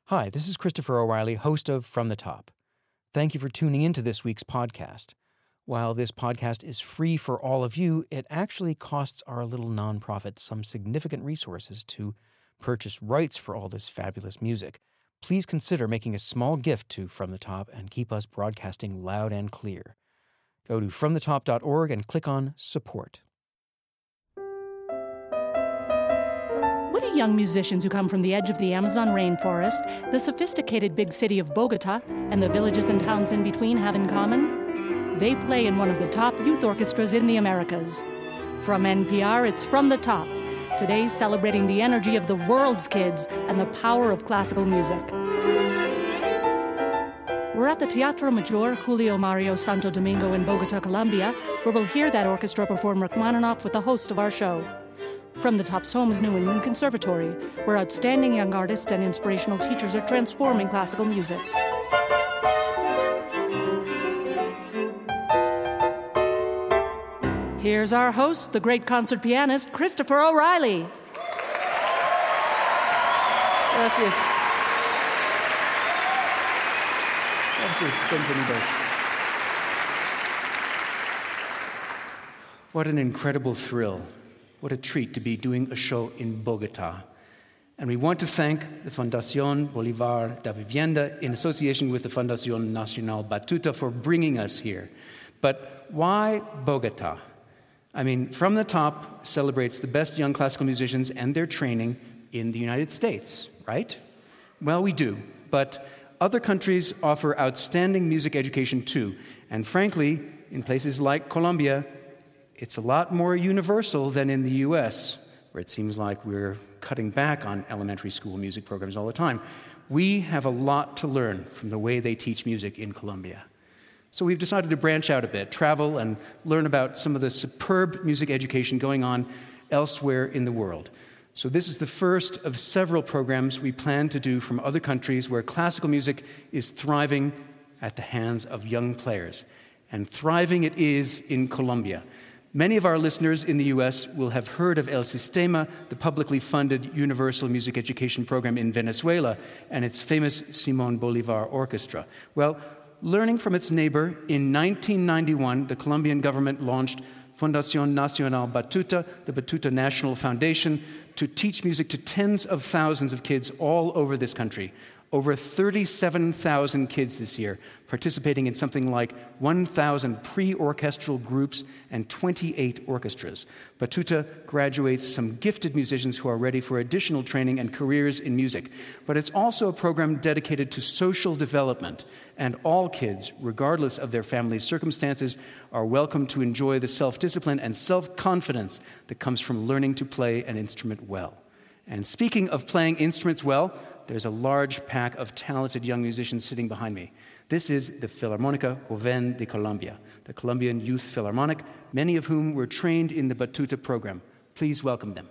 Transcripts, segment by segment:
Hi, this is Christopher O'Reilly, host of From the Top. Thank you for tuning into this week's podcast. While this podcast is free for all of you, it actually costs our little nonprofit some significant resources to purchase rights for all this fabulous music. Please consider making a small gift to From the Top and keep us broadcasting loud and clear. Go to fromthetop.org and click on Support. What do young musicians who come from the edge of the Amazon rainforest, the sophisticated big city of Bogota, and the villages and towns in between have in common? They play in one of the top youth orchestras in the Americas. From NPR, it's From the Top, today celebrating the energy of the world's kids and the power of classical music. We're at the Teatro Major Julio Mario Santo Domingo in Bogota, Colombia, where we'll hear that orchestra perform Rachmaninoff with the host of our show. From the Top's home is New England Conservatory, where outstanding young artists and inspirational teachers are transforming classical music. Here's our host, the great concert pianist, Christopher O'Reilly. Gracias. Gracias. Bienvenidos. What an incredible thrill. What a treat to be doing a show in Bogota. And we want to thank the Fundación Bolívar da Vivienda in association with the Fundación Nacional Batuta for bringing us here. But why Bogota? I mean, From the Top celebrates the best young classical musicians and their training in the United States, right? Well, we do, but other countries offer outstanding music education too. And frankly, in places like Colombia, it's a lot more universal than in the U.S., where it seems like we're cutting back on elementary school music programs all the time. We have a lot to learn from the way they teach music in Colombia. So we've decided to branch out a bit, travel and learn about some of the superb music education going on elsewhere in the world. So this is the first of several programs we plan to do from other countries where classical music is thriving at the hands of young players. And thriving it is in Colombia. Many of our listeners in the U.S. will have heard of El Sistema, the publicly funded universal music education program in Venezuela, and its famous Simón Bolívar Orchestra. Well, learning from its neighbor, in 1991, the Colombian government launched Fundación Nacional Batuta, the Batuta National Foundation, to teach music to tens of thousands of kids all over this country. Over 37,000 kids this year, participating in something like 1,000 pre-orchestral groups and 28 orchestras. Batuta graduates some gifted musicians who are ready for additional training and careers in music. But it's also a program dedicated to social development, and all kids, regardless of their family's circumstances, are welcome to enjoy the self-discipline and self-confidence that comes from learning to play an instrument well. And speaking of playing instruments well, there's a large pack of talented young musicians sitting behind me. This is the Filarmónica Joven de Colombia, the Colombian Youth Philharmonic, many of whom were trained in the Batuta program. Please welcome them.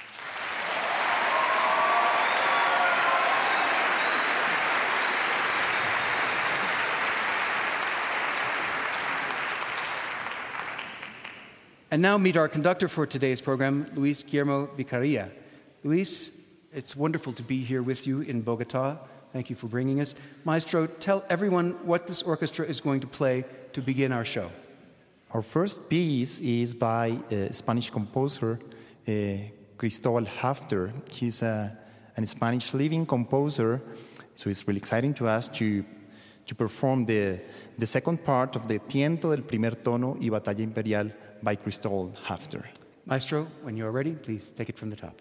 And now meet our conductor for today's program, Luis Guillermo Vicaria. Luis, it's wonderful to be here with you in Bogota. Thank you for bringing us. Maestro, tell everyone what this orchestra is going to play to begin our show. Our first piece is by a Spanish composer, Cristobal Hafter. He's a Spanish living composer, so it's really exciting to us to perform the second part of the Tiento del Primer Tono y Batalla Imperial by Cristobal Hafter. Maestro, when you're ready, please take it from the top.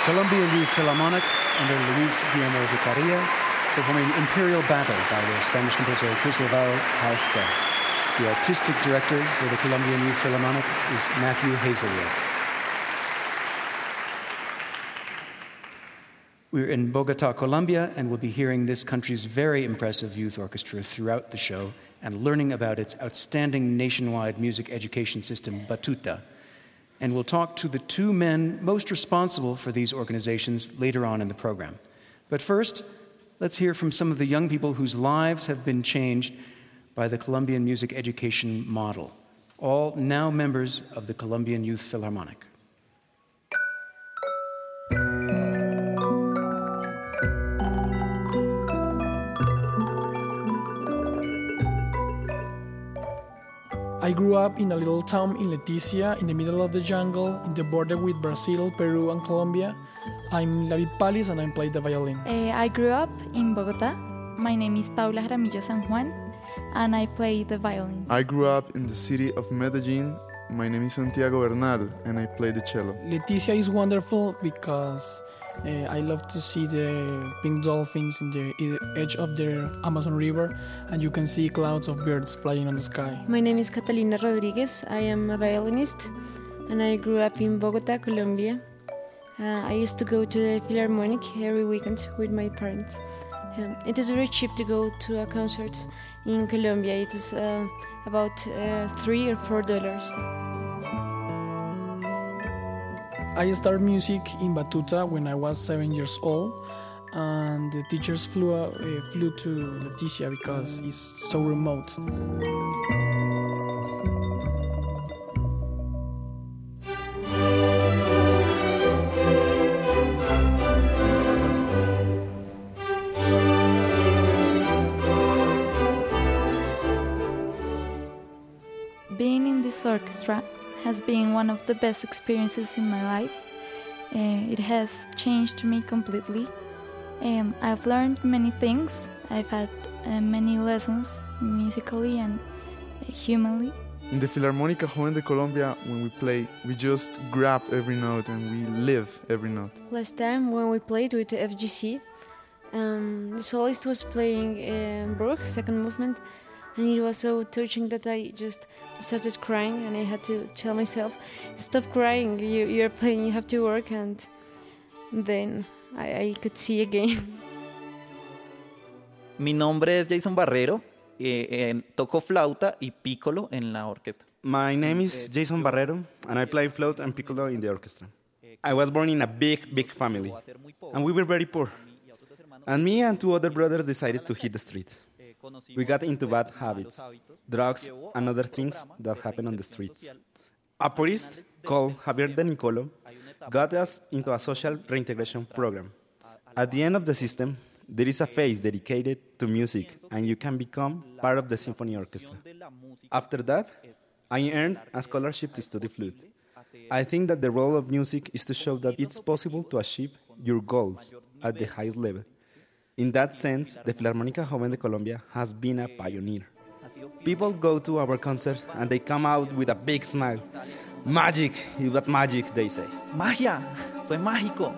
Colombian Youth Philharmonic under Luis Guillermo Vicaria, performing Imperial Battle by the Spanish composer Cristóbal Halfter. The artistic director for the Colombian Youth Philharmonic is Matthew Hazelwood. We're in Bogota, Colombia, and we'll be hearing this country's very impressive youth orchestra throughout the show and learning about its outstanding nationwide music education system, Batuta. And we'll talk to the two men most responsible for these organizations later on in the program. But first, let's hear from some of the young people whose lives have been changed by the Colombian music education model, all now members of the Colombian Youth Philharmonic. I grew up in a little town in Leticia, in the middle of the jungle, in the border with Brazil, Peru, and Colombia. I'm David Palis and I play the violin. I grew up in Bogota. My name is Paula Jaramillo San Juan and I play the violin. I grew up in the city of Medellin. My name is Santiago Bernal and I play the cello. Leticia is wonderful because I love to see the pink dolphins in the edge of the Amazon River, and you can see clouds of birds flying on the sky. My name is Catalina Rodriguez. I am a violinist and I grew up in Bogota, Colombia. I used to go to the Philharmonic every weekend with my parents. It is very cheap to go to a concert in Colombia. It is about $3 or $4. I started music in Batuta when I was 7 years old, and the teachers flew to Leticia because it's so remote. Being in this orchestra has been one of the best experiences in my life. It has changed me completely. I've learned many things. I've had many lessons musically and humanly. In the Filarmónica Joven de Colombia, when we play, we just grab every note and we live every note. Last time when we played with the FGC, the soloist was playing Bruch, second movement, and it was so touching that I just started crying, and I had to tell myself, stop crying, you're playing, you have to work, and then I could see again. Mi nombre es Jason Barrero, toco flauta y piccolo en la orquesta. My name is Jason Barrero, and I play flute and piccolo in the orchestra. I was born in a big family, and we were very poor. And me and two other brothers decided to hit the street. We got into bad habits, drugs, and other things that happen on the streets. A priest called Javier de Nicolo got us into a social reintegration program. At the end of the system, there is a phase dedicated to music, and you can become part of the symphony orchestra. After that, I earned a scholarship to study flute. I think that the role of music is to show that it's possible to achieve your goals at the highest level. In that sense, the Filarmónica Joven de Colombia has been a pioneer. People go to our concert and they come out with a big smile. Magic! It was magic, they say. ¡Magia! ¡Fue mágico!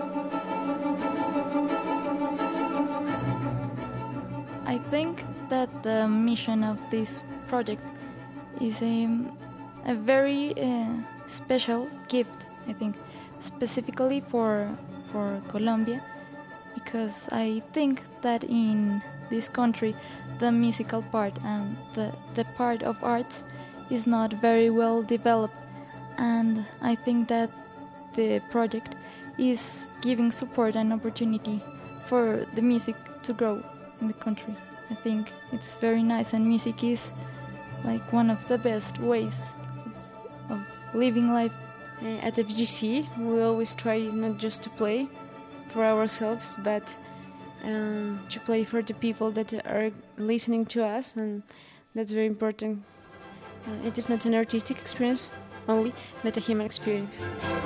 I think that the mission of this project is a very special gift, I think, specifically for Colombia, because I think that in this country the musical part and the part of arts is not very well developed, and I think that the project is giving support and opportunity for the music to grow in the country. I think it's very nice, and music is like one of the best ways of living life. At FGC, we always try not just to play for ourselves, but to play for the people that are listening to us, and that's very important. It is not an artistic experience only, but a human experience.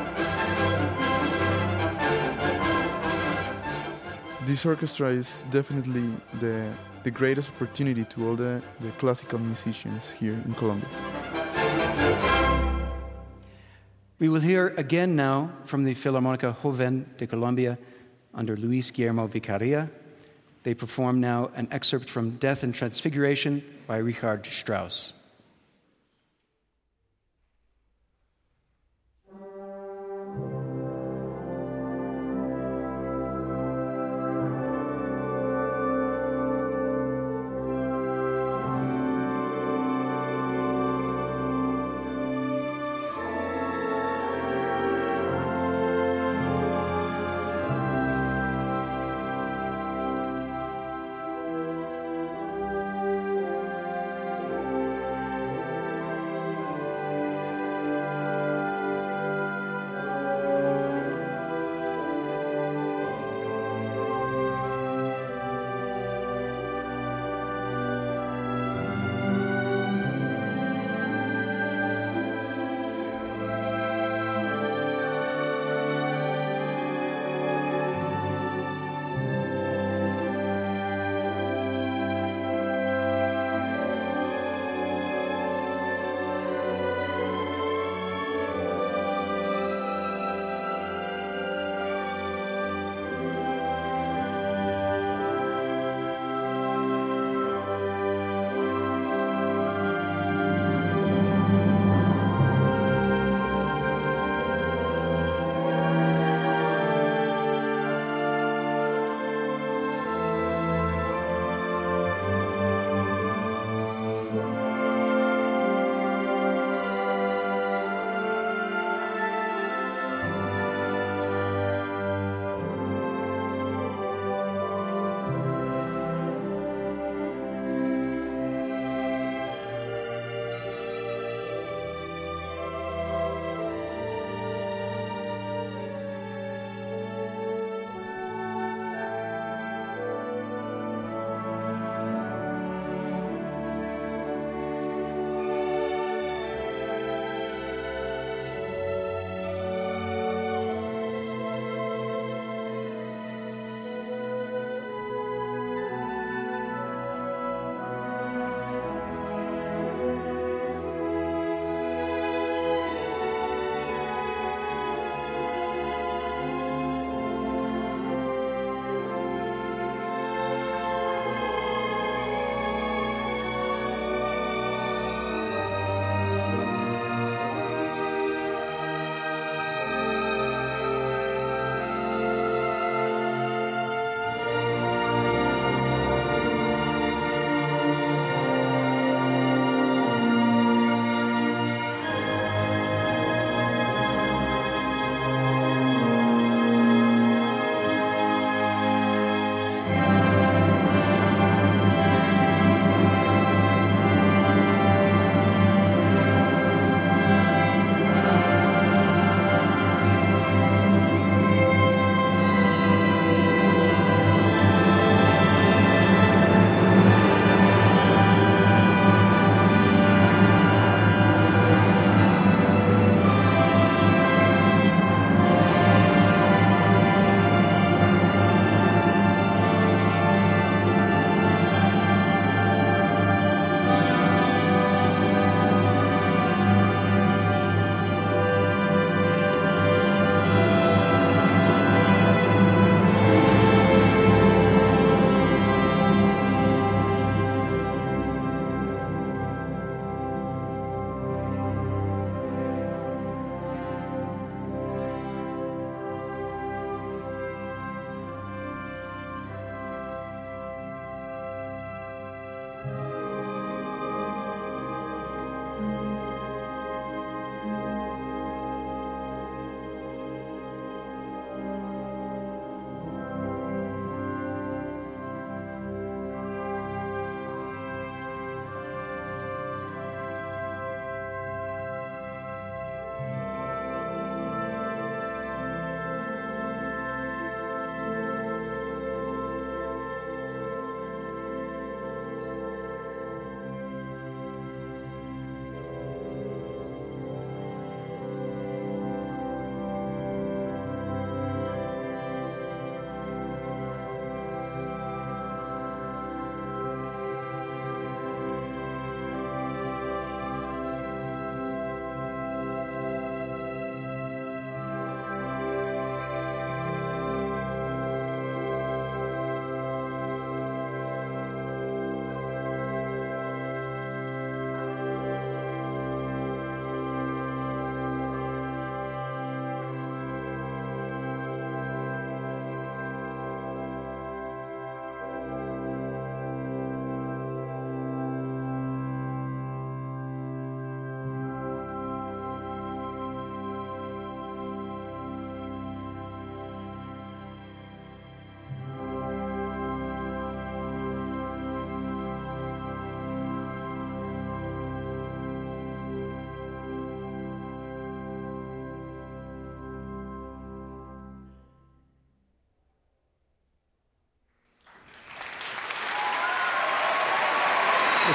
This orchestra is definitely the greatest opportunity to all the classical musicians here in Colombia. We will hear again now from the Filarmónica Joven de Colombia under Luis Guillermo Vicaria. They perform now an excerpt from Death and Transfiguration by Richard Strauss.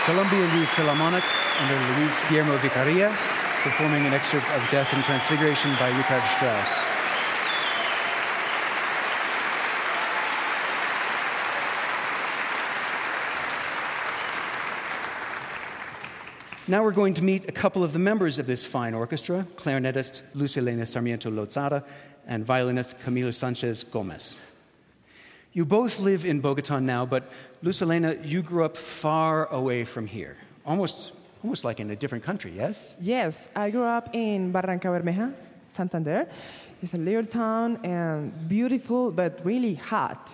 Columbia Youth Philharmonic under Luis Guillermo Vicaria, performing an excerpt of Death and Transfiguration by Richard Strauss. Now we're going to meet a couple of the members of this fine orchestra, clarinetist Luz Helena Sarmiento Lozada and violinist Camilo Sanchez Gomez. You both live in Bogota now, but Luz Helena, you grew up far away from here, almost like in a different country, yes? Yes, I grew up in Barranca Bermeja, Santander. It's a little town and beautiful, but really hot.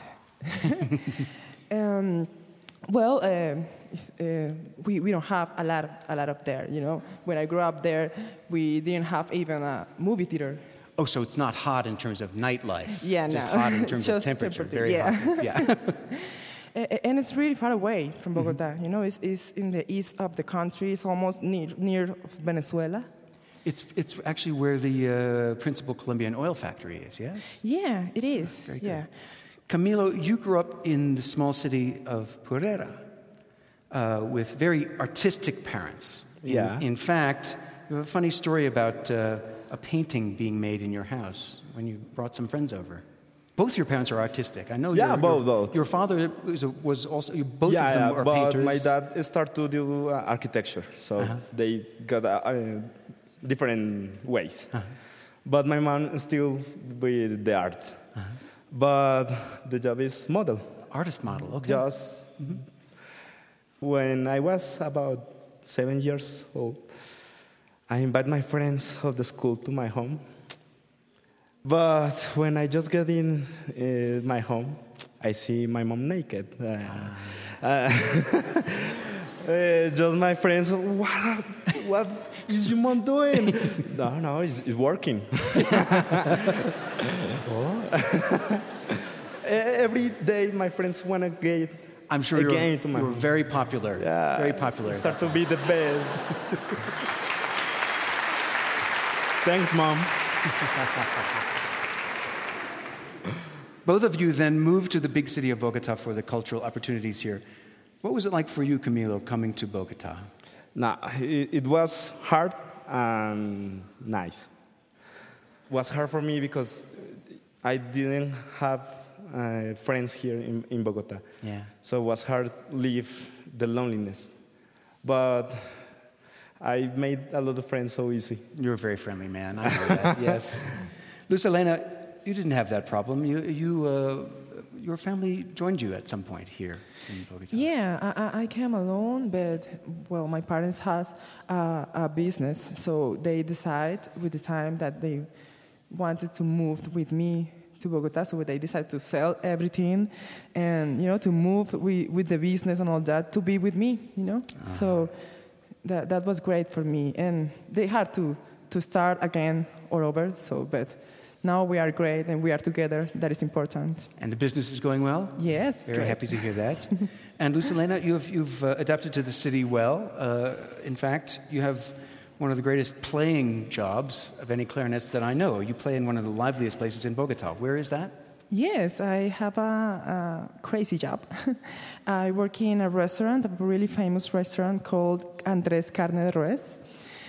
We don't have a lot up there, you know. When I grew up there, we didn't have even a movie theater. Oh, so it's not hot in terms of nightlife. Yeah, just no. hot in terms of temperature. Very hot. Yeah. And it's really far away from Bogota. You know, it's in the east of the country. It's almost near Venezuela. It's actually where the principal Colombian oil factory is, yes? Yeah, it is. Very yeah. good. Camilo, you grew up in the small city of Purera with very artistic parents. In fact, you have a funny story about a painting being made in your house when you brought some friends over. Both your parents are artistic. I know. Both. Your father was also. Both of them are but painters. My dad started to do architecture, so they got different ways. But my mom still with the arts. But the job is model. Artist model. Okay. Just when I was about 7 years old, I invite my friends of the school to my home. But when I just get in my home, I see my mom naked. Just my friends, what is your mom doing? No, it's working. Every day my friends want to get I'm sure again to my you're home. very popular. Yeah, very popular. Start to be the best. Thanks, Mom. Both of you then moved to the big city of Bogota for the cultural opportunities here. What was it like for you, Camilo, coming to Bogota? It was hard and nice. It was hard for me because I didn't have friends here in Bogota. Yeah. So it was hard to leave the loneliness. But I made a lot of friends so easy. You're a very friendly man. I know that. Yes. Luz Helena, you didn't have that problem. Your family joined you at some point here in Bogota. Yeah, I came alone, but my parents have a business, so they decide with the time that they wanted to move with me to Bogota, so they decided to sell everything and to move with the business and all that to be with me. So. That was great for me, and they had to start again all over. But now we are great, and we are together. That is important. And the business is going well? Yes. Very happy to hear that. And Luz Helena, you've adapted to the city well. In fact, you have one of the greatest playing jobs of any clarinetist that I know. You play in one of the liveliest places in Bogota. Where is that? Yes, I have a crazy job. I work in a restaurant, a really famous restaurant called Andrés Carne de Res.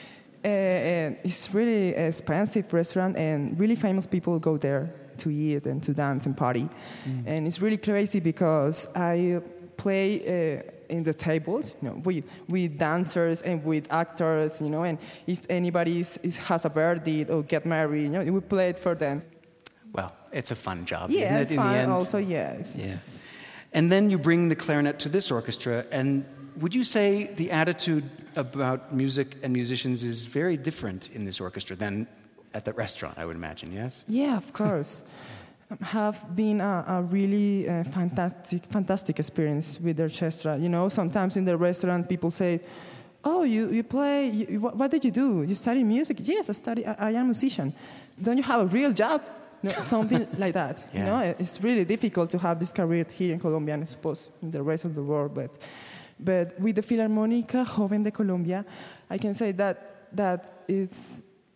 It's really expensive restaurant, and really famous people go there to eat and to dance and party. And it's really crazy because I play in the tables, with dancers and with actors, and if anybody has a birthday or get married, we play it for them. Well, it's a fun job, yeah, isn't it, it's in fun the end? Also, yeah. Yes. And then you bring the clarinet to this orchestra, and would you say the attitude about music and musicians is very different in this orchestra than at the restaurant, I would imagine, yes? Yeah, of course. Have been a really fantastic experience with the orchestra. Sometimes in the restaurant people say, "Oh, you play, what did you do? You study music?" "Yes, I am a musician." "Don't you have a real job?" Something like that. Yeah. It's really difficult to have this career here in Colombia, and I suppose in the rest of the world. But with the Filarmónica Joven de Colombia, I can say that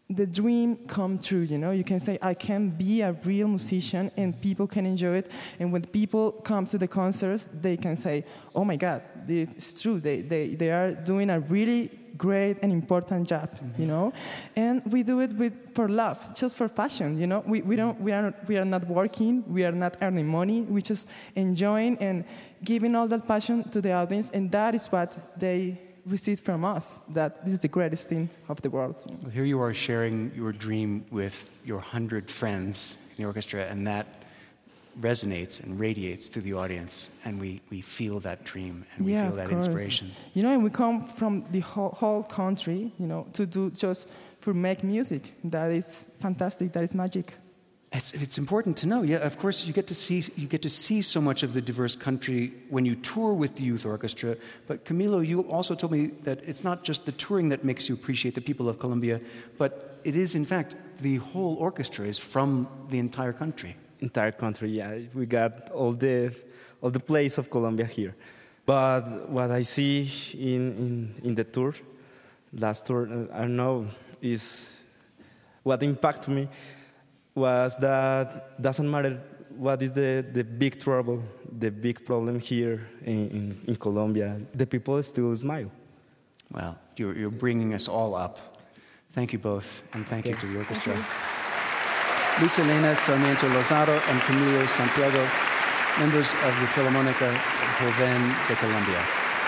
the dream come true, you know? You can say, I can be a real musician and people can enjoy it. And when people come to the concerts, they can say, oh my God, it's true. They are doing a really great and important job, you know? And we do it for love, just for passion, you know? We are not working, we are not earning money, we just enjoying and giving all that passion to the audience, and that is what they receive from us, that this is the greatest thing of the world. Well, here you are sharing your dream with your 100 friends in the orchestra, and that resonates and radiates to the audience, and we feel that dream, and we feel that inspiration. You know, and we come from the whole country, you know, to do just for make music. That is fantastic, that is magic. It's important to know. Yeah, of course, you get to see so much of the diverse country when you tour with the youth orchestra. But Camilo, you also told me that it's not just the touring that makes you appreciate the people of Colombia, but it is, in fact, the whole orchestra is from the entire country. Entire country, yeah. We got all the place of Colombia here. But what I see in the tour, last tour, I don't know, is what impacted me was that doesn't matter what is the big trouble, the big problem here in Colombia, the people still smile. Well, you're bringing us all up. Thank you both, and thank you to the orchestra. Luis Elena Sarmiento Lozado and Camilo Santiago, members of the Filarmónica Joven de Colombia.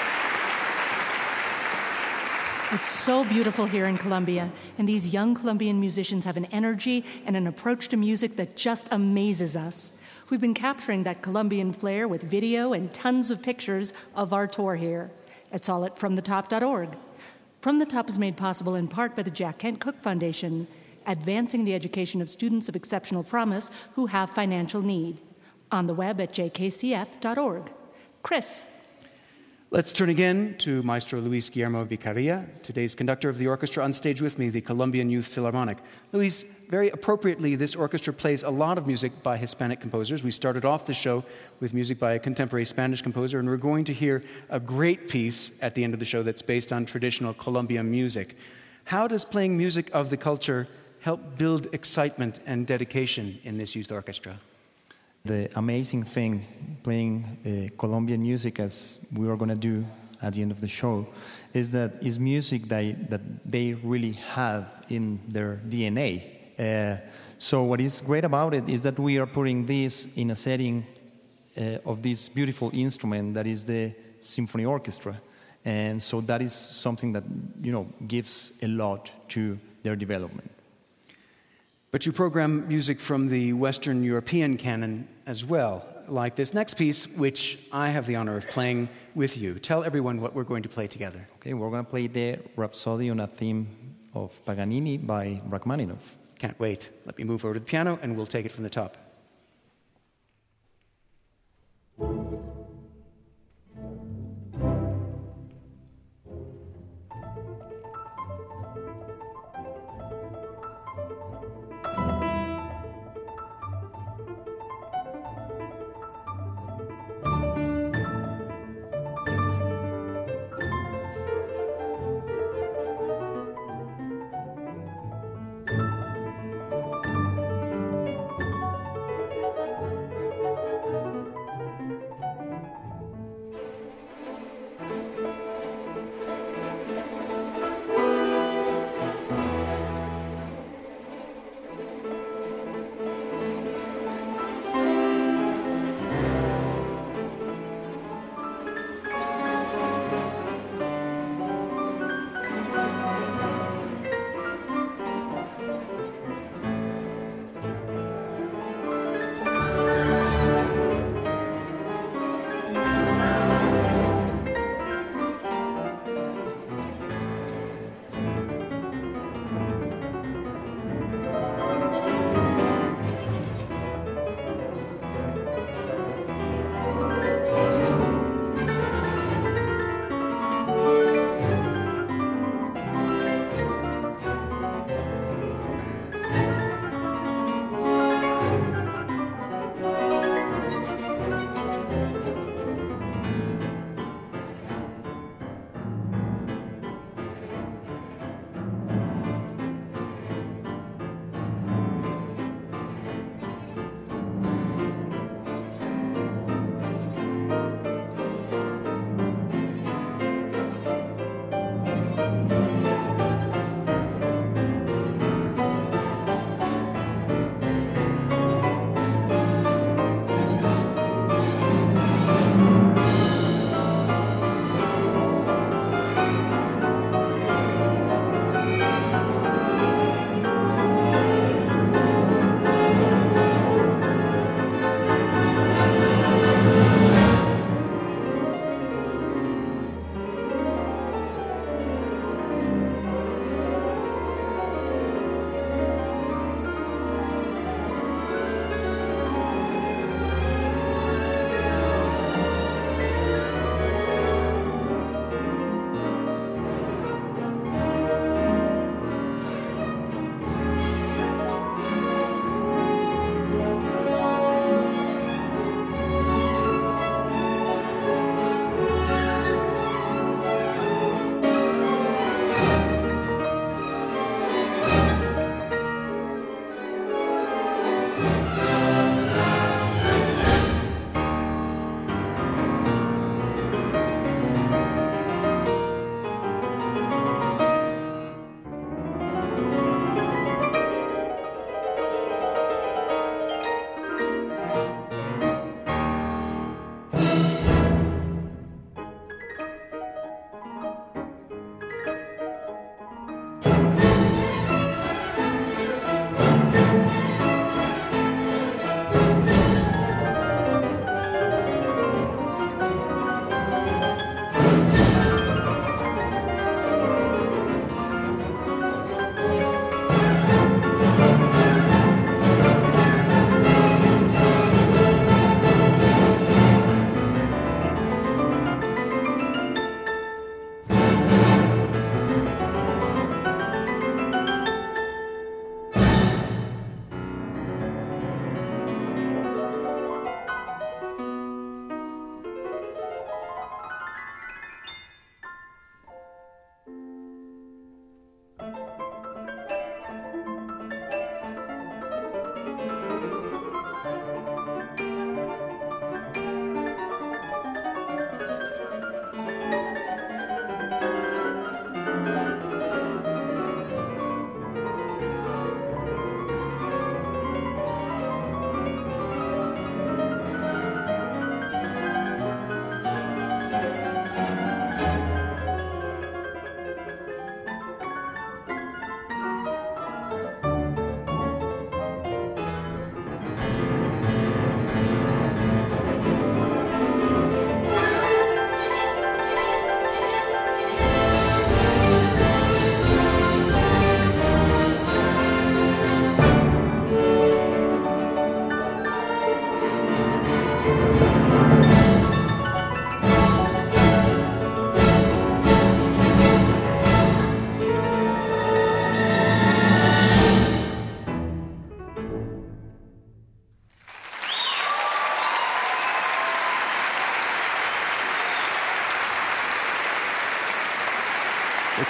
It's so beautiful here in Colombia, and these young Colombian musicians have an energy and an approach to music that just amazes us. We've been capturing that Colombian flair with video and tons of pictures of our tour here. It's all at FromTheTop.org. From the Top is made possible in part by the Jack Kent Cooke Foundation, advancing the education of students of exceptional promise who have financial need. On the web at jkcf.org. Chris. Let's turn again to Maestro Luis Guillermo Vicaria, today's conductor of the orchestra. On stage with me, the Colombian Youth Philharmonic. Luis, very appropriately, this orchestra plays a lot of music by Hispanic composers. We started off the show with music by a contemporary Spanish composer, and we're going to hear a great piece at the end of the show that's based on traditional Colombian music. How does playing music of the culture help build excitement and dedication in this youth orchestra? The amazing thing playing Colombian music, as we are going to do at the end of the show, is that it's music that they really have in their DNA. So what is great about it is that we are putting this in a setting of this beautiful instrument that is the symphony orchestra. And so that is something that, you know, gives a lot to their development. But you program music from the Western European canon as well, like this next piece, which I have the honor of playing with you. Tell everyone what we're going to play together. Okay, we're going to play the Rhapsody on a Theme of Paganini by Rachmaninoff. Can't wait. Let me move over to the piano and we'll take it from the top.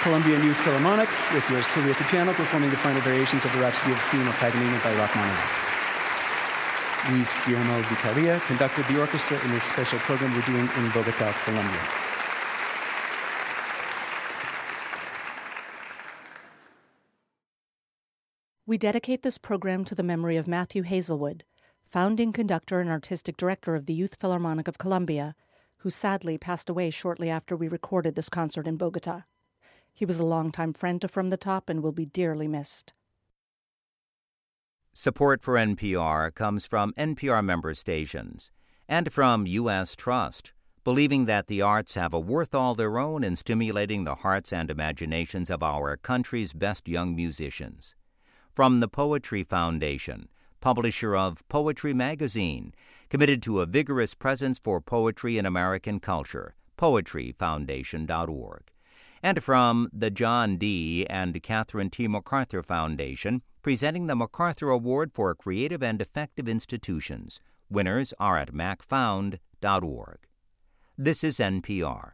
Colombian Youth Philharmonic, with yours truly at the piano, performing the final variations of the Rhapsody of Theme of Paganini by Rachmaninoff. Luis Guillermo Vitaria conducted the orchestra in this special program we're doing in Bogota, Colombia. We dedicate this program to the memory of Matthew Hazelwood, founding conductor and artistic director of the Youth Philharmonic of Colombia, who sadly passed away shortly after we recorded this concert in Bogota. He was a longtime friend to From the Top and will be dearly missed. Support for NPR comes from NPR member stations and from U.S. Trust, believing that the arts have a worth all their own in stimulating the hearts and imaginations of our country's best young musicians. From the Poetry Foundation, publisher of Poetry Magazine, committed to a vigorous presence for poetry in American culture, poetryfoundation.org. And from the John D. and Catherine T. MacArthur Foundation, presenting the MacArthur Award for Creative and Effective Institutions. Winners are at macfound.org. This is NPR.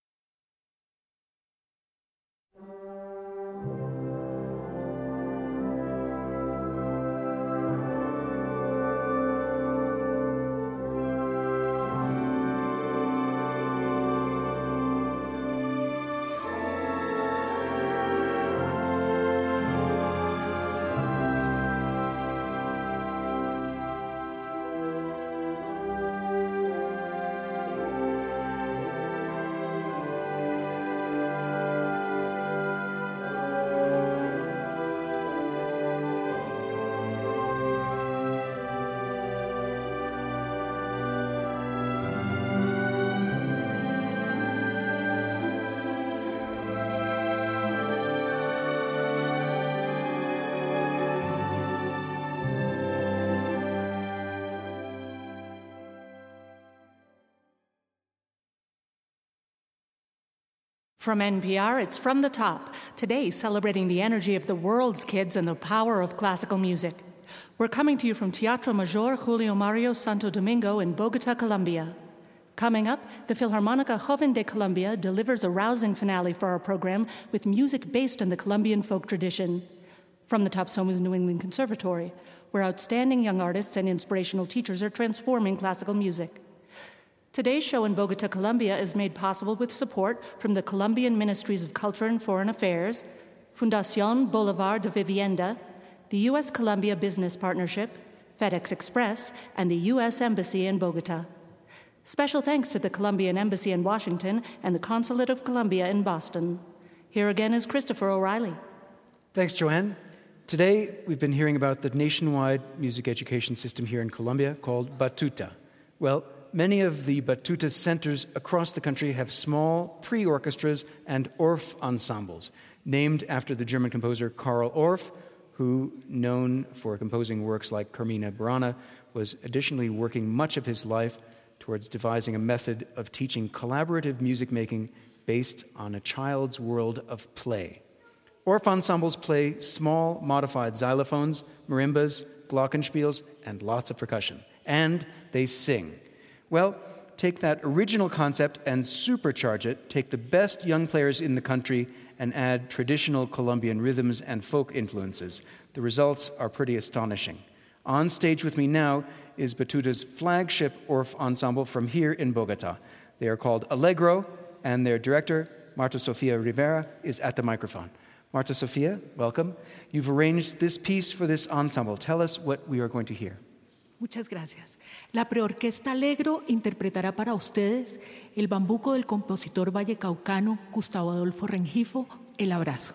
From NPR, it's From the Top, today celebrating the energy of the world's kids and the power of classical music. We're coming to you from Teatro Major Julio Mario Santo Domingo in Bogota, Colombia. Coming up, the Filharmónica Joven de Colombia delivers a rousing finale for our program with music based on the Colombian folk tradition. From the Top's home is New England Conservatory, where outstanding young artists and inspirational teachers are transforming classical music. Today's show in Bogota, Colombia is made possible with support from the Colombian Ministries of Culture and Foreign Affairs, Fundación Bolívar de Vivienda, the U.S.-Colombia Business Partnership, FedEx Express, and the U.S. Embassy in Bogota. Special thanks to the Colombian Embassy in Washington and the Consulate of Colombia in Boston. Here again is Christopher O'Reilly. Thanks, Joanne. Today, we've been hearing about the nationwide music education system here in Colombia called Batuta. Well, many of the Batuta centers across the country have small pre-orchestras and Orff ensembles, named after the German composer Karl Orff, who, known for composing works like Carmina Burana, was additionally working much of his life towards devising a method of teaching collaborative music making based on a child's world of play. Orff ensembles play small, modified xylophones, marimbas, glockenspiels, and lots of percussion. And they sing. Well, take that original concept and supercharge it, take the best young players in the country and add traditional Colombian rhythms and folk influences. The results are pretty astonishing. On stage with me now is Batuta's flagship Orff ensemble from here in Bogota. They are called Allegro, and their director, Marta Sofia Rivera, is at the microphone. Marta Sofia, welcome. You've arranged this piece for this ensemble. Tell us what we are going to hear. Muchas gracias. La Preorquesta Allegro interpretará para ustedes el bambuco del compositor vallecaucano Gustavo Adolfo Rengifo, El Abrazo.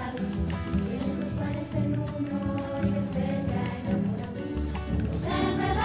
Sembra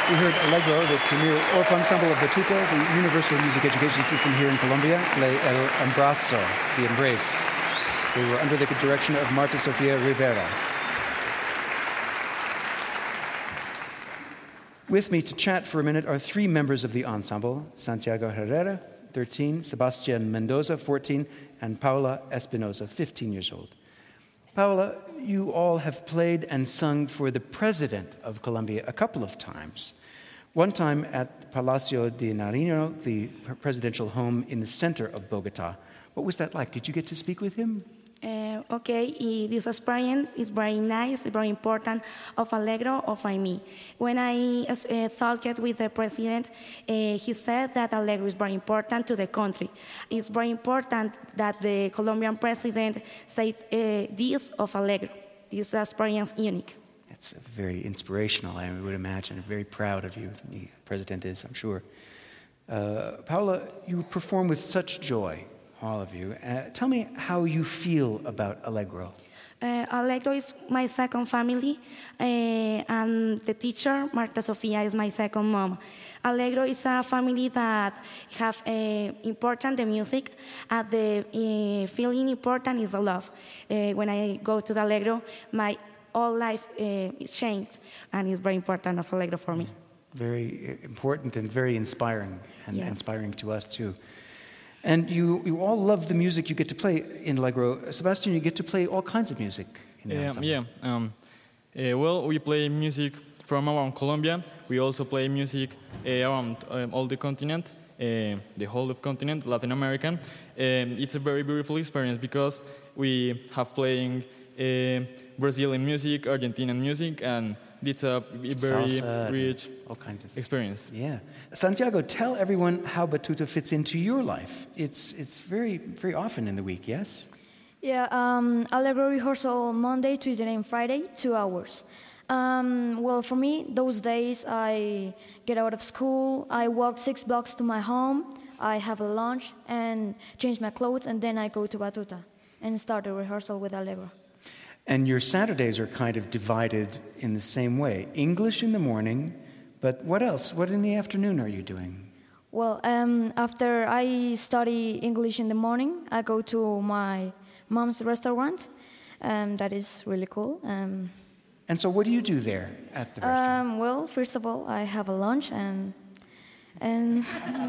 We heard Allegro, the premier orc ensemble of Batuta, the universal music education system here in Colombia, El Abrazo, the embrace. They were under the direction of Marta Sofia Rivera. With me to chat for a minute are three members of the ensemble: Santiago Herrera, 13, Sebastian Mendoza, 14, and Paula Espinosa, 15 years old. Paula, you all have played and sung for the president of Colombia a couple of times. One time at Palacio de Nariño, the presidential home in the center of Bogota. What was that like? Did you get to speak with him? This experience is very nice, very important of Allegro, of me. When I talked with the president, he said that Allegro is very important to the country. It's very important that the Colombian president said this of Allegro. This experience unique. It's very inspirational, I would imagine. Very proud of you, the president is, I'm sure. Paula, you perform with such joy. All of you. Tell me how you feel about Allegro. Allegro is my second family, and the teacher, Marta Sofia, is my second mom. Allegro is a family that have important the music, and the feeling important is the love. When I go to the Allegro, my whole life is changed, and it's very important of Allegro for me. Very important and very inspiring, and yes. Inspiring to us too. And you all love the music you get to play in Allegro. Sebastian, you get to play all kinds of music in the ensemble. Well, we play music from around Colombia. We also play music around all the continent, the whole of continent, Latin American. It's a very beautiful experience because we have playing Brazilian music, Argentinian music, and it's a very salsa, rich all kinds of experience. Yeah. Santiago, tell everyone how Batuta fits into your life. It's very, very often in the week, yes? Yeah, Allegro rehearsal Monday, Tuesday, and Friday, 2 hours. Well, for me, those days I get out of school, I walk 6 blocks to my home, I have a lunch and change my clothes, and then I go to Batuta and start a rehearsal with Allegro. And your Saturdays are kind of divided in the same way. English in the morning, but what else? What in the afternoon are you doing? Well, after I study English in the morning, I go to my mom's restaurant. That is really cool. And so what do you do there at the restaurant? Well, first of all, I have a lunch and and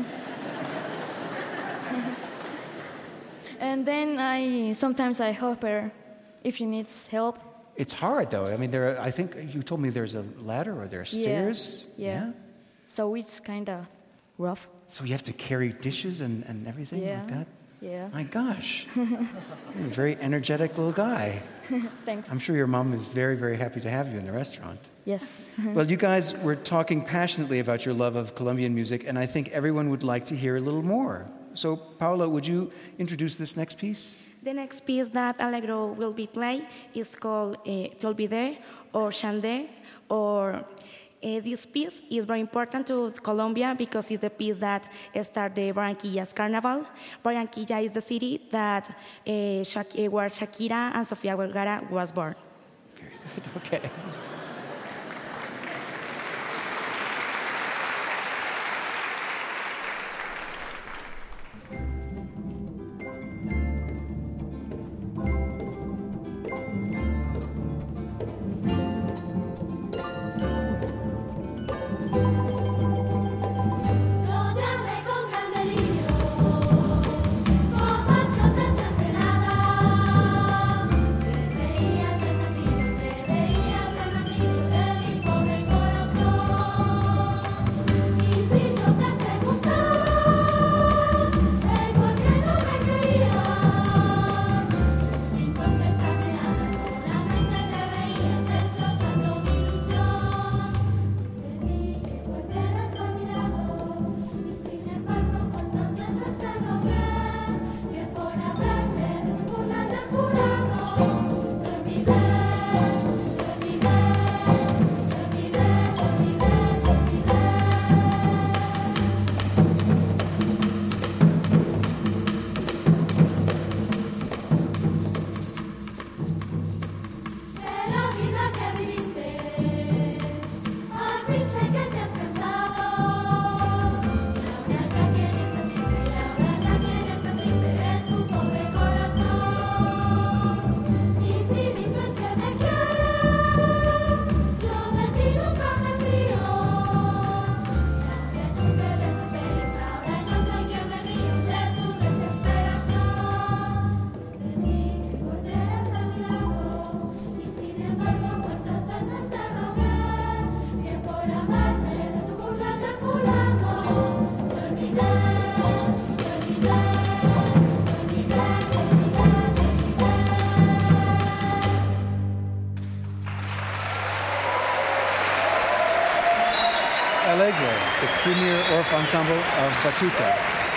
then sometimes I help her if she needs help. It's hard, though. I mean, I think you told me there's a ladder or there are stairs. Yeah. So it's kind of rough. So you have to carry dishes and everything like that? Yeah. My gosh. You're a very energetic little guy. Thanks. I'm sure your mom is very, very happy to have you in the restaurant. Yes. Well, you guys were talking passionately about your love of Colombian music, and I think everyone would like to hear a little more. So, Paula, would you introduce this next piece? The next piece that Allegro will be playing is called Te Olvidé or Chandé, or this piece is very important to Colombia because it's the piece that started the Barranquilla's Carnival. Barranquilla is the city that where Shakira and Sofia Vergara was born. Very good, okay. Se veía Allegro, the premier Orff ensemble of Batuta.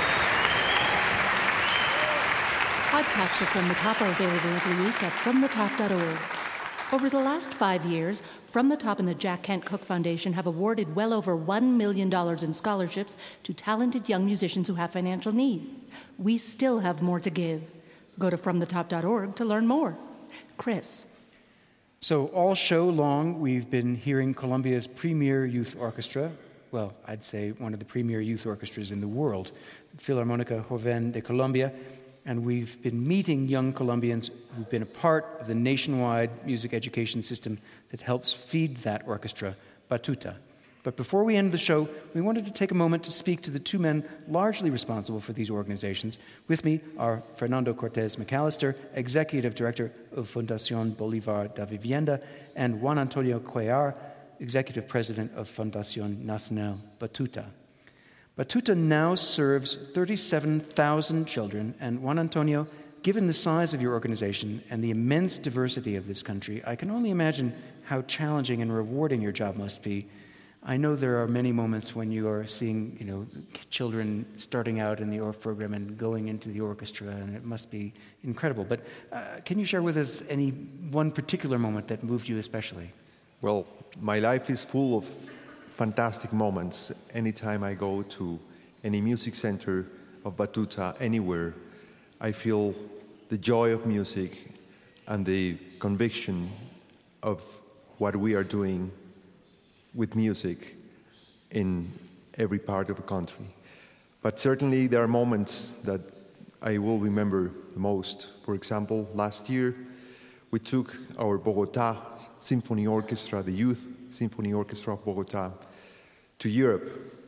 Podcasts of From the Top are available every week at FromTheTop.org. Over the last 5 years, From the Top and the Jack Kent Cooke Foundation have awarded well over $1 million in scholarships to talented young musicians who have financial need. We still have more to give. Go to FromTheTop.org to learn more. Chris. So all show long, we've been hearing Colombia's premier youth orchestra. Well, I'd say one of the premier youth orchestras in the world, Filarmónica Joven de Colombia. And we've been meeting young Colombians who've been a part of the nationwide music education system that helps feed that orchestra, Batuta. But before we end the show, we wanted to take a moment to speak to the two men largely responsible for these organizations. With me are Fernando Cortés McAllister, Executive Director of Fundación Bolívar da Vivienda, and Juan Antonio Cuellar, Executive President of Fundación Nacional Batuta. Batuta now serves 37,000 children, and Juan Antonio, given the size of your organization and the immense diversity of this country, I can only imagine how challenging and rewarding your job must be. I know there are many moments when you are seeing, children starting out in the Orff program and going into the orchestra, and it must be incredible. But can you share with us any one particular moment that moved you especially? Well, my life is full of fantastic moments. Anytime I go to any music center of Batuta, anywhere, I feel the joy of music and the conviction of what we are doing with music in every part of the country. But certainly there are moments that I will remember the most. For example, last year we took our Bogotá Symphony Orchestra, the Youth Symphony Orchestra of Bogotá, to Europe.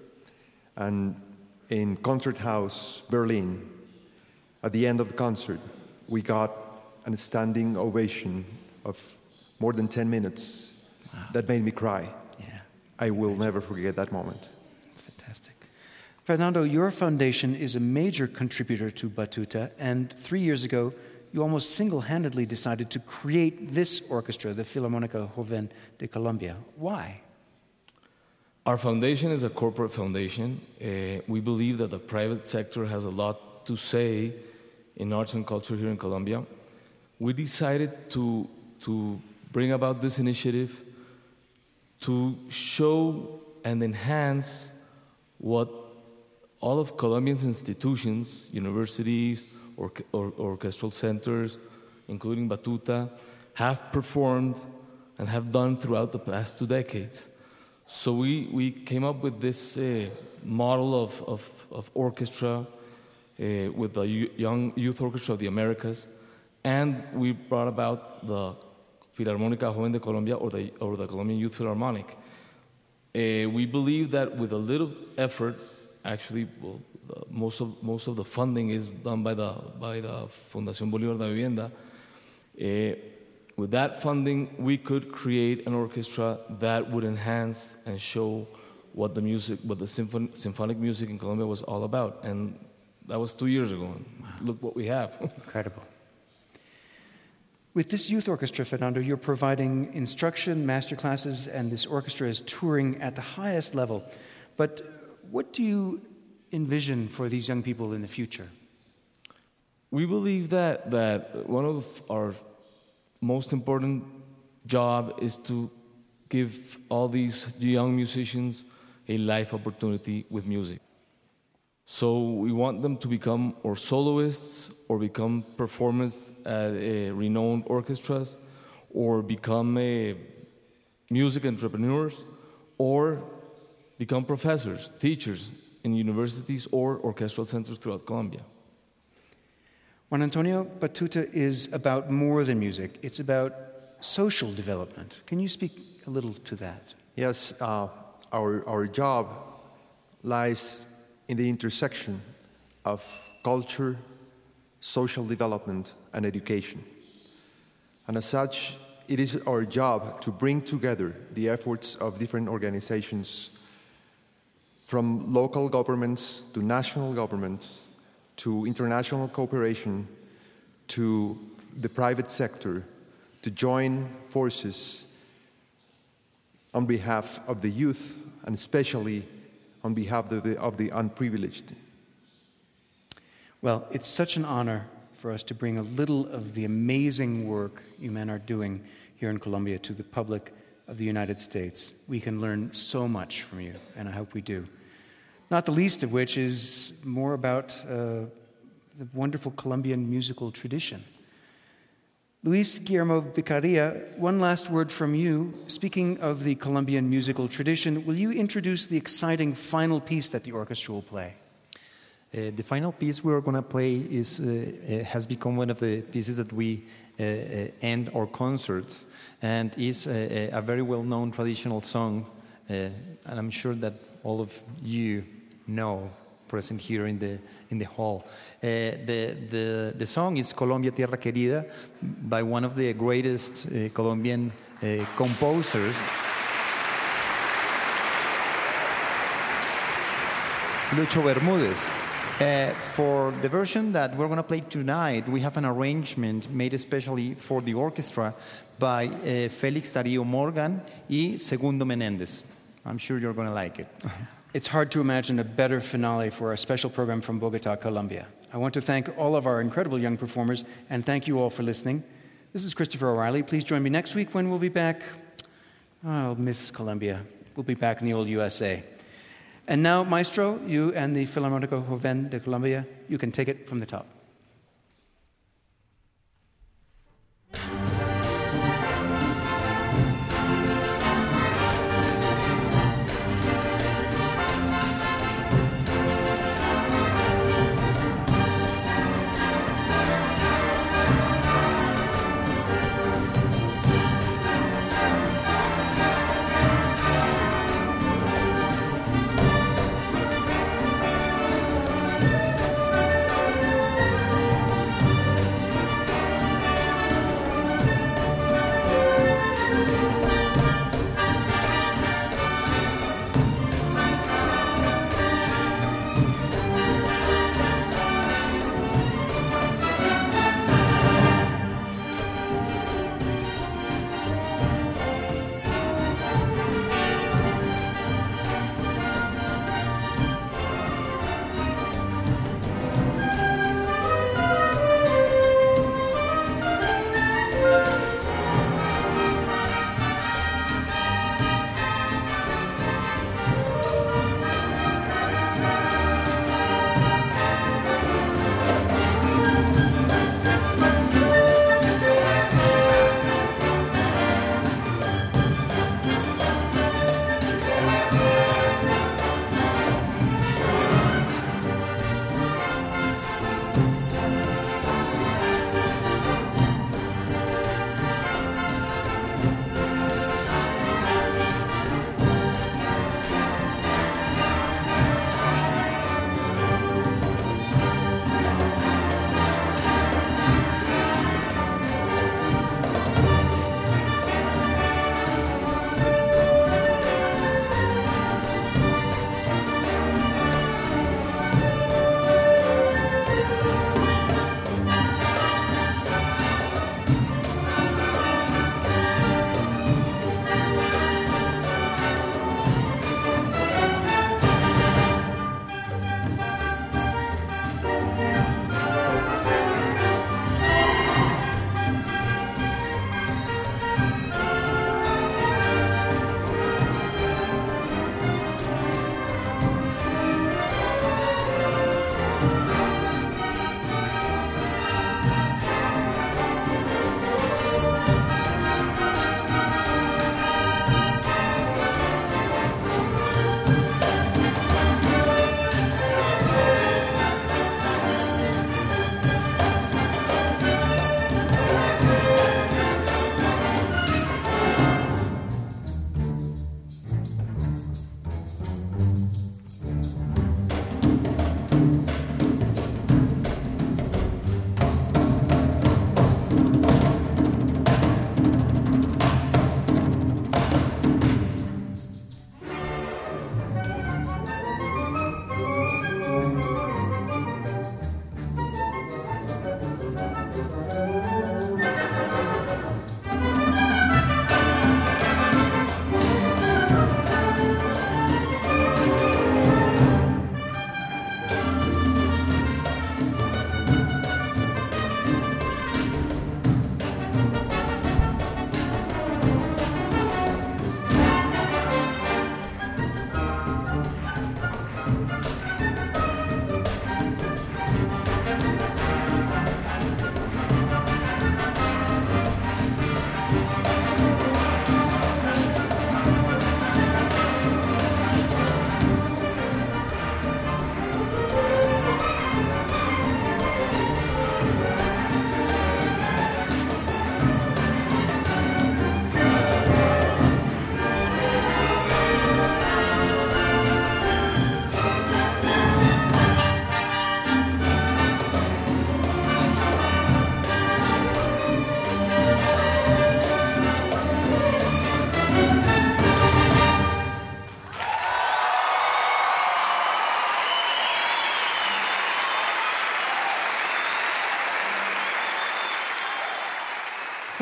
And in Concert House, Berlin, at the end of the concert, we got a standing ovation of more than 10 minutes. Wow. That made me cry. Yeah. I will never forget that moment. Fantastic. Fernando, your foundation is a major contributor to Batuta, and 3 years ago, you almost single-handedly decided to create this orchestra, the Filarmónica Joven de Colombia. Why? Our foundation is a corporate foundation. We believe that the private sector has a lot to say in arts and culture here in Colombia. We decided to bring about this initiative to show and enhance what all of Colombia's institutions, universities, orchestral centers, including Batuta, have performed and have done throughout the past 2 decades. So we came up with this model of orchestra with the Young Youth Orchestra of the Americas, and we brought about the Filarmónica Joven de Colombia, or the Colombian Youth Philharmonic. We believe that with a little effort, actually, most of the funding is done by the Fundación Bolívar da Vivienda. With that funding, we could create an orchestra that would enhance and show what the symphonic music in Colombia was all about. And that was 2 years ago. And look what we have. Incredible. With this youth orchestra, Fernando, you're providing instruction, master classes, and this orchestra is touring at the highest level. But what do you envision for these young people in the future? We believe that one of our most important job is to give all these young musicians a life opportunity with music. So we want them to become or soloists, or become performers at renowned orchestras, or become music entrepreneurs, or become professors, teachers in universities or orchestral centers throughout Colombia. Juan Antonio, Batuta is about more than music. It's about social development. Can you speak a little to that? Yes, our job lies in the intersection of culture, social development, and education. And as such, it is our job to bring together the efforts of different organizations, from local governments to national governments, to international cooperation, to the private sector, to join forces on behalf of the youth and especially on behalf of the unprivileged. Well, it's such an honor for us to bring a little of the amazing work you men are doing here in Colombia to the public of the United States. We can learn so much from you, and I hope we do. Not the least of which is more about the wonderful Colombian musical tradition. Luis Guillermo Vicaria, one last word from you. Speaking of the Colombian musical tradition, will you introduce the exciting final piece that the orchestra will play? The final piece we're going to play has become one of the pieces that we end our concerts, and is a very well-known traditional song, and I'm sure that all of you know, present here in the hall. The song is Colombia Tierra Querida by one of the greatest Colombian composers, Lucho Bermúdez. For the version that we're going to play tonight, we have an arrangement made especially for the orchestra by Félix Darío Morgan y Segundo Menéndez. I'm sure you're going to like it. It's hard to imagine a better finale for our special program from Bogota, Colombia. I want to thank all of our incredible young performers, and thank you all for listening. This is Christopher O'Reilly. Please join me next week when we'll be back. I'll miss Colombia. We'll be back in the old USA. And now, Maestro, you and the Filarmónico Joven de Colombia, you can take it from the top.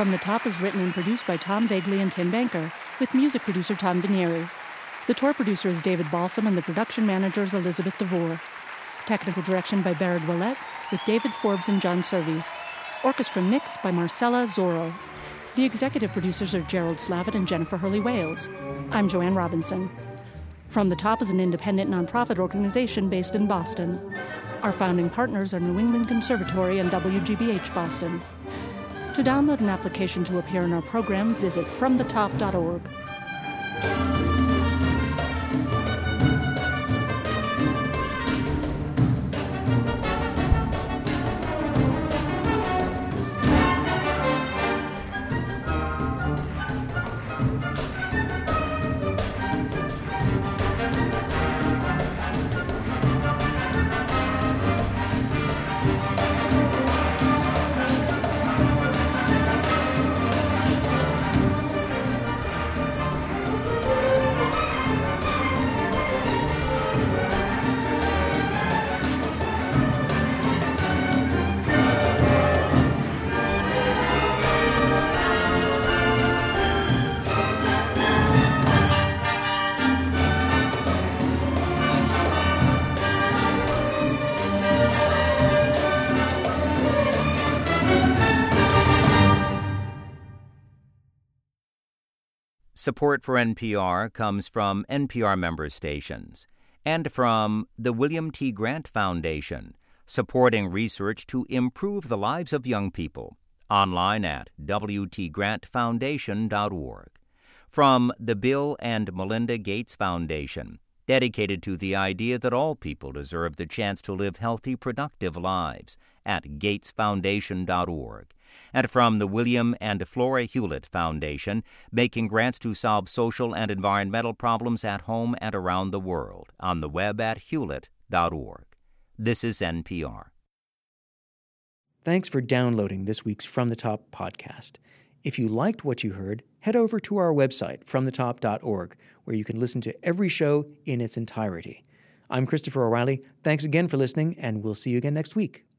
From the Top is written and produced by Tom Vagley and Tim Banker, with music producer Tom Vinieri. The tour producer is David Balsam, and the production manager is Elizabeth DeVore. Technical direction by Barrett Willett, with David Forbes and John Surveys. Orchestra mix by Marcella Zorro. The executive producers are Gerald Slavitt and Jennifer Hurley-Wales. I'm Joanne Robinson. From the Top is an independent nonprofit organization based in Boston. Our founding partners are New England Conservatory and WGBH Boston. To download an application to appear in our program, visit fromthetop.org. Support for NPR comes from NPR member stations and from the William T. Grant Foundation, supporting research to improve the lives of young people, online at wtgrantfoundation.org. From the Bill and Melinda Gates Foundation, dedicated to the idea that all people deserve the chance to live healthy, productive lives, at gatesfoundation.org. And from the William and Flora Hewlett Foundation, making grants to solve social and environmental problems at home and around the world, on the web at hewlett.org. This is NPR. Thanks for downloading this week's From the Top podcast. If you liked what you heard, head over to our website, fromthetop.org, where you can listen to every show in its entirety. I'm Christopher O'Reilly. Thanks again for listening, and we'll see you again next week.